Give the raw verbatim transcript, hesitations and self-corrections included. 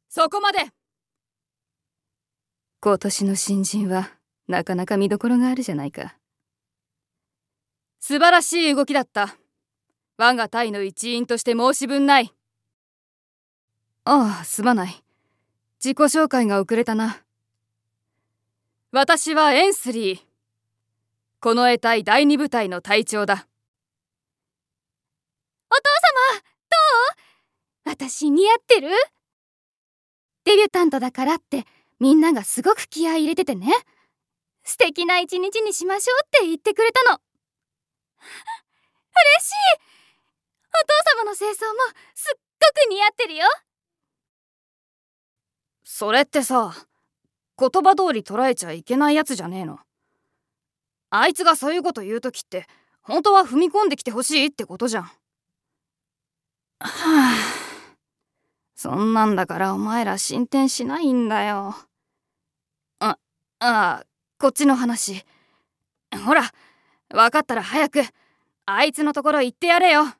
そこまで。 今年の新人はなかなか見どころがあるじゃないか。 素晴らしい動きだった。我が隊の一員として申し分ない。 ああ、すまない。自己紹介が遅れたな。 私はエンスリー。この得体第二部隊の隊長だ。 お父様、どう？私似合ってる？デビュタントだからってみんながすごく気合い入れててね。素敵な一日にしましょうって言ってくれたの。嬉しい。お父様の清掃もすっごく似合ってるよ。 それってさ、言葉通り捉えちゃいけないやつじゃねえの。あいつがそういうこと言うときって本当は踏み込んできてほしいってことじゃん。はあ、そんなんだからお前ら進展しないんだよ。あ、ああ、こっちの話。ほら、分かったら早くあいつのところ行ってやれよ。